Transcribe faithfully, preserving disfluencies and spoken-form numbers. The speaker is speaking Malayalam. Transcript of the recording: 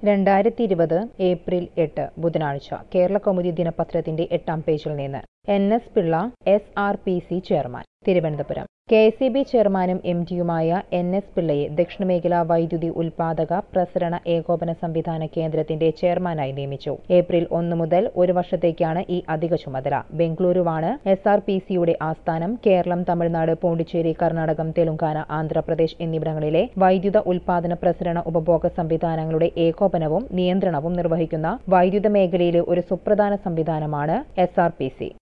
രണ്ടായിരത്തി ഇരുപത് ഏപ്രിൽ എട്ട് ബുധനാഴ്ച കേരളകൗമുദി ദിനപത്രത്തിന്റെ എട്ടാം പേജിൽ നിന്ന് N S Pillai S R P C chairman Thiruvananthapuram K S E B ചെയർമാനും എം ഡിയുമായ എൻ എസ് പിള്ളയെ ദക്ഷിണമേഖലാ വൈദ്യുതി ഉൽപാദക പ്രസരണ ഏകോപന സംവിധാന കേന്ദ്രത്തിന്റെ ചെയർമാനായി നിയമിച്ചു. ഏപ്രിൽ ഒന്ന് മുതൽ ഒരു വർഷത്തേക്കാണ് ഈ അധിക ചുമതല. ബംഗളൂരുവാണ് എസ് ആർ പി സിയുടെ ആസ്ഥാനം. കേരളം, തമിഴ്നാട്, പോണ്ടിച്ചേരി, കർണാടകം, തെലുങ്കാന, ആന്ധ്രാപ്രദേശ് എന്നിവിടങ്ങളിലെ വൈദ്യുത ഉൽപാദന പ്രസരണ ഉപഭോഗ സംവിധാനങ്ങളുടെ ഏകോപനവും നിയന്ത്രണവും നിർവഹിക്കുന്ന വൈദ്യുത മേഖലയിലെ ഒരു സുപ്രധാന സംവിധാനമാണ് എസ് ആർ പി സി.